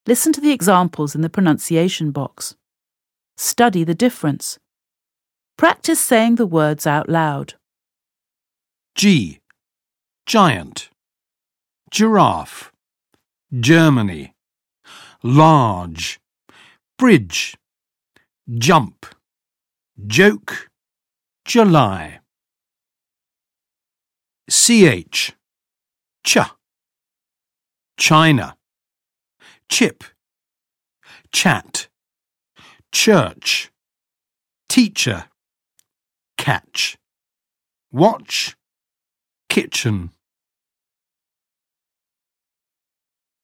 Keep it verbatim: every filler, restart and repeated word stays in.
Listen to the examples in the pronunciation box. Study the difference. Practice saying the words out loud. G. Giant. Giraffe. Germany. Large. Bridge. Jump. Joke. July. Ch. Ch. China. Chip. Chat. Church. Teacher. Catch. Watch. Kitchen.